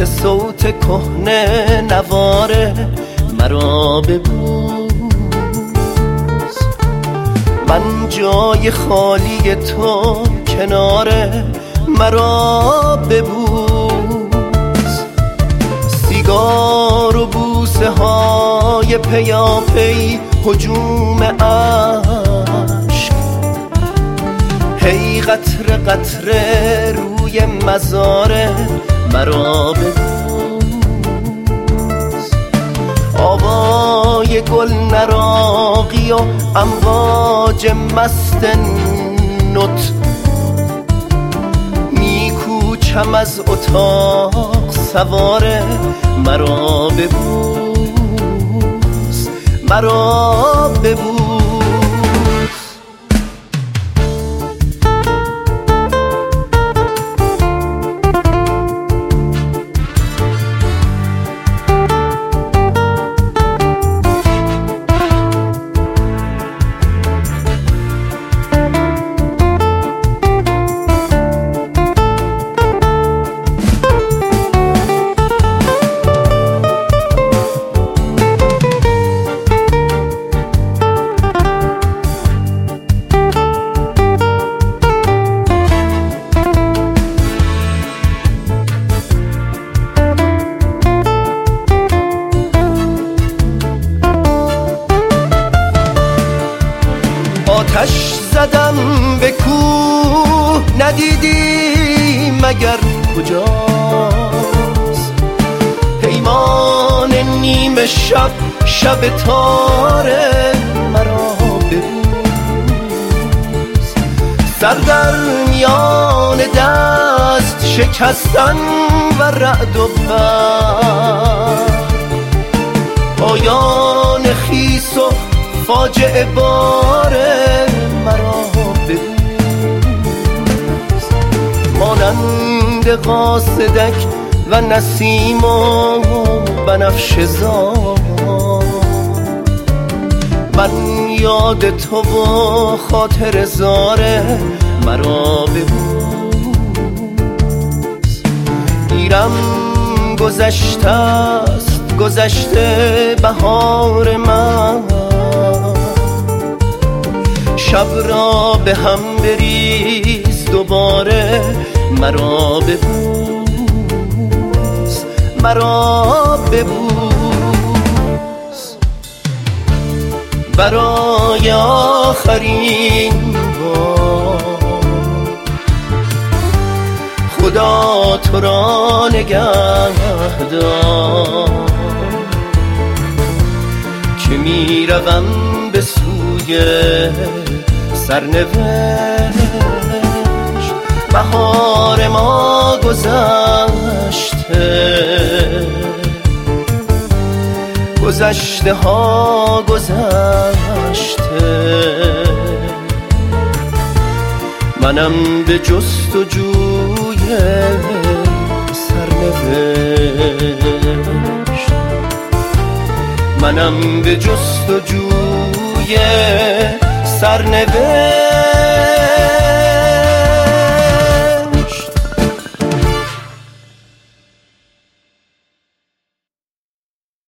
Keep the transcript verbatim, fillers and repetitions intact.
صوت صوت کهنه نواره مرا ببوس. من جای خالی تو کناره مرا ببوس. سیگار و بوسه های پیاپی هجوم عشق، هی قطره قطره روی مزاره مرا ببوس. آوای گل نراقی و امواج مست نط، میکوچم از اتاق سواره مرا ببوس، مرا ببوس. آتش زدم به کوه ندیدی مگر کجاست؟ پیمان نیمه شب شب تاره مرا ببوس. سر در میان دست شکستن و رعد و برق، پایان خیس و فاجعه باره مرا ببوس. مانند قاصدک و نسیم و بنفشه زار، من یاد تو و خاطر زاره مرا ببوس. دیرم گذشته است گذشته بهار من، شب را به هم بریز دوباره مرا ببوس، مرا ببوس. برای آخرین بار خدا تو را نگهدار، که می روم به سوی سرنوشت. بهار ما گذشته، گذشته ها گذشته، منم به جستجوی سرنوشت، منم به جستجوی سرنوشت.